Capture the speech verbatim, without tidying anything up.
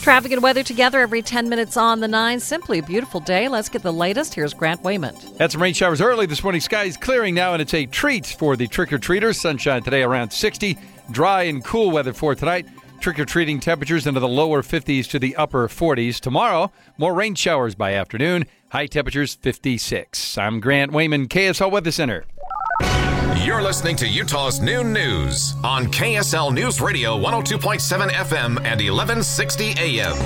Traffic and weather together every ten minutes on the nine. Simply a beautiful day. Let's get the latest. Here's Grant Wayman. Had some rain showers early this morning. Skies clearing now, and it's a treat for the trick-or-treaters. Sunshine today around sixty. Dry and cool weather for tonight. Trick-or-treating temperatures into the lower fifties to the upper forties. Tomorrow, more rain showers by afternoon. High temperatures fifty-six. I'm Grant Wayman, K S L Weather Center. You're listening to Utah's Noon News on K S L News Radio one oh two point seven F M and eleven sixty A M.